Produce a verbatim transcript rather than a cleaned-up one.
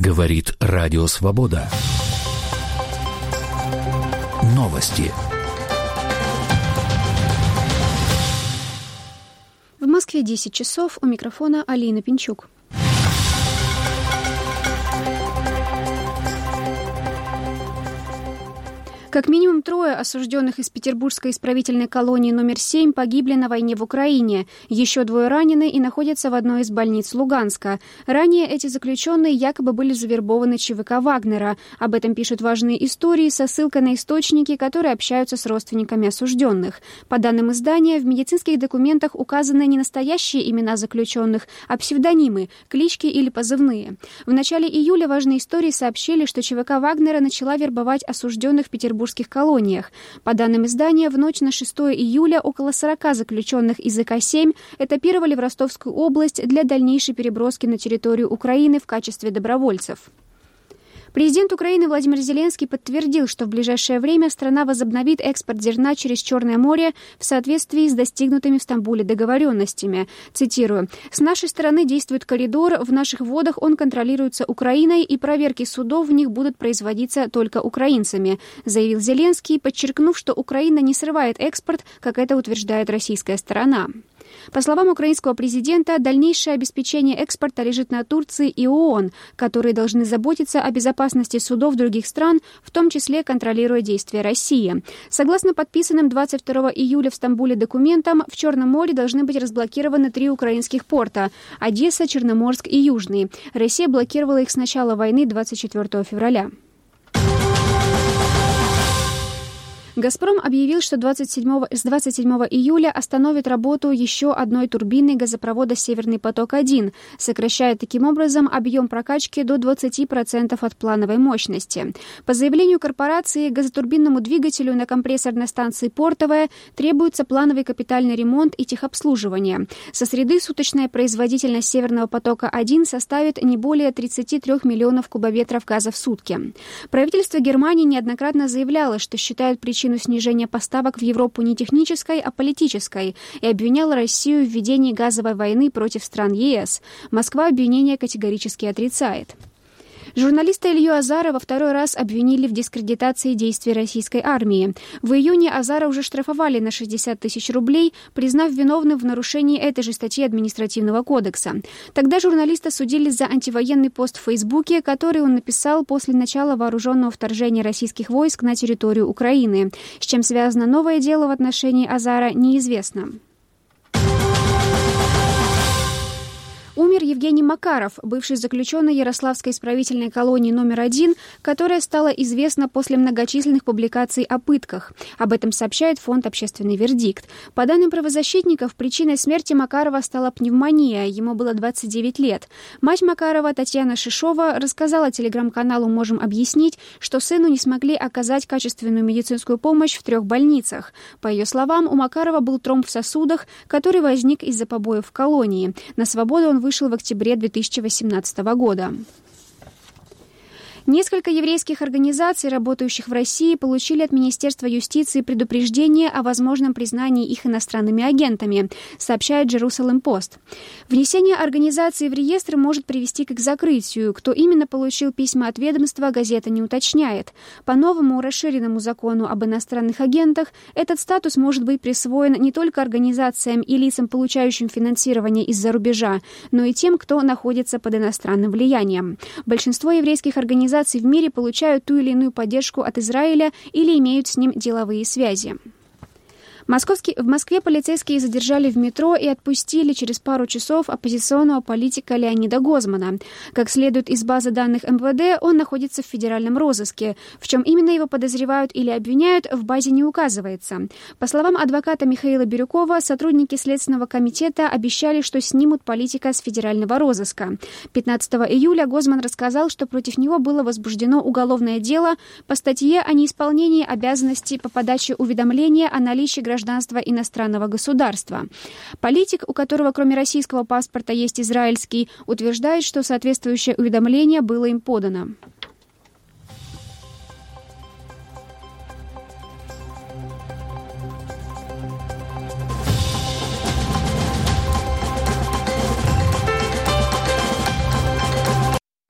Говорит Радио Свобода. Новости. В Москве десять часов. У микрофона Алина Пинчук. Как минимум трое осужденных из петербургской исправительной колонии номер семь погибли на войне в Украине. Еще двое ранены и находятся в одной из больниц Луганска. Ранее эти заключенные якобы были завербованы ЧВК Вагнера. Об этом пишут важные истории со ссылкой на источники, которые общаются с родственниками осужденных. По данным издания, в медицинских документах указаны не настоящие имена заключенных, а псевдонимы, клички или позывные. В начале июля важные истории сообщили, что ЧВК Вагнера начала вербовать осужденных в Петербурге колониях. По данным издания, в ночь на шестое июля около сорока заключенных из ИК семь этапировали в Ростовскую область для дальнейшей переброски на территорию Украины в качестве добровольцев. Президент Украины Владимир Зеленский подтвердил, что в ближайшее время страна возобновит экспорт зерна через Черное море в соответствии с достигнутыми в Стамбуле договоренностями. Цитирую: «С нашей стороны действует коридор, в наших водах он контролируется Украиной, и проверки судов в них будут производиться только украинцами», заявил Зеленский, подчеркнув, что Украина не срывает экспорт, как это утверждает российская сторона. По словам украинского президента, дальнейшее обеспечение экспорта лежит на Турции и ООН, которые должны заботиться о безопасности судов других стран, в том числе контролируя действия России. Согласно подписанным двадцать второго июля в Стамбуле документам, в Черном море должны быть разблокированы три украинских порта – Одесса, Черноморск и Южный. Россия блокировала их с начала войны двадцать четвёртого февраля. «Газпром» объявил, что двадцать седьмого, с двадцать седьмого июля остановит работу еще одной турбины газопровода «Северный поток-один», сокращая таким образом объем прокачки до двадцати процентов от плановой мощности. По заявлению корпорации, газотурбинному двигателю на компрессорной станции «Портовая» требуется плановый капитальный ремонт и техобслуживание. Со среды суточная производительность «Северного потока-один» составит не более тридцати трёх миллионов кубометров газа в сутки. Правительство Германии неоднократно заявляло, что считает причиной снижения поставок в Европу не технической, а политической, и обвиняла Россию в ведении газовой войны против стран ЕС. Москва обвинение категорически отрицает. Журналиста Илью Азара во второй раз обвинили в дискредитации действий российской армии. В июне Азара уже штрафовали на шестьдесят тысяч рублей, признав виновным в нарушении этой же статьи административного кодекса. Тогда журналиста судили за антивоенный пост в Фейсбуке, который он написал после начала вооруженного вторжения российских войск на территорию Украины. С чем связано новое дело в отношении Азара, неизвестно. Умер Евгений Макаров, бывший заключенный Ярославской исправительной колонии номер один, которая стала известна после многочисленных публикаций о пытках. Об этом сообщает фонд «Общественный вердикт». По данным правозащитников, причиной смерти Макарова стала пневмония, ему было двадцать девять лет. Мать Макарова, Татьяна Шишова, рассказала телеграм-каналу «Можем объяснить», что сыну не смогли оказать качественную медицинскую помощь в трех больницах. По ее словам, у Макарова был тромб в сосудах, который возник из-за побоев в колонии. На свободу он вышел в октябре две тысячи восемнадцатого года. Несколько еврейских организаций, работающих в России, получили от Министерства юстиции предупреждение о возможном признании их иностранными агентами, сообщает Jerusalem Post. Внесение организации в реестр может привести к их закрытию. Кто именно получил письма от ведомства, газета не уточняет. По новому расширенному закону об иностранных агентах этот статус может быть присвоен не только организациям и лицам, получающим финансирование из-за рубежа, но и тем, кто находится под иностранным влиянием. Большинство еврейских организаций в мире получают ту или иную поддержку от Израиля или имеют с ним деловые связи. Московский, в Москве полицейские задержали в метро и отпустили через пару часов оппозиционного политика Леонида Гозмана. Как следует из базы данных эм вэ дэ, он находится в федеральном розыске. В чем именно его подозревают или обвиняют, в базе не указывается. По словам адвоката Михаила Бирюкова, сотрудники Следственного комитета обещали, что снимут политика с федерального розыска. пятнадцатого июля Гозман рассказал, что против него было возбуждено уголовное дело по статье о неисполнении обязанностей по подаче уведомления о наличии гражданства гражданства иностранного государства. Политик, у которого кроме российского паспорта есть израильский, утверждает, что соответствующее уведомление было им подано.